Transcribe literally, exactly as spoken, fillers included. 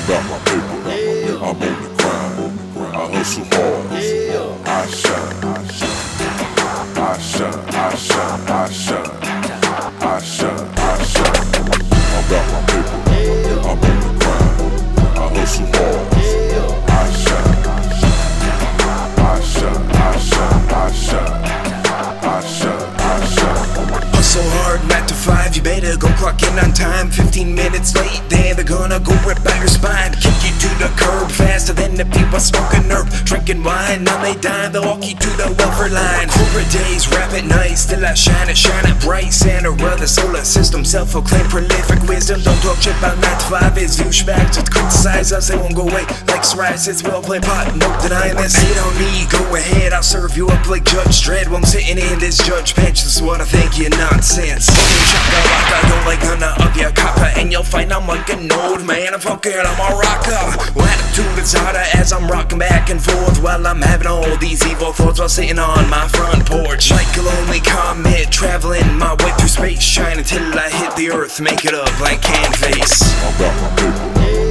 about my paper, I'm on the grind. I hustle hard, I shine, I shine, I shine, I shine, I shine, I shine, I shine. I'm about my paper, I'm on the grind. I hustle hard, I shine, I shine, I shine, I shine, I shine, I shine. Hustle hard, nine to five, you better go clock in on time. Fifteen minutes late, then they're gonna go right by your spine. Kick you to the curb faster than the people smoking herb, drinking wine. Now they die, they'll walk you to the welfare line. Corporate days, rap at night, still I shine and shine it bright. Santa the solar system, self-proclaimed prolific wisdom. Don't talk shit about nine to five, it's douchebags just criticize us, they won't go away like psoriasis. Well played pot, no denying this. Hate on me, go ahead, I'll serve you up like Judge Dredd while I'm sitting in this judge bench. This is what I think you're nonsense. I don't like none of your copper, and you'll find I'm like an old man. I'm fucking, I'm a rocker. Well, attitude is harder as I'm rocking back and forth while I'm having all these evil thoughts while sitting on my front porch. Like a lonely comet, traveling my way through space, shine until I hit the earth, make it a blank canvas. I'm about my paper.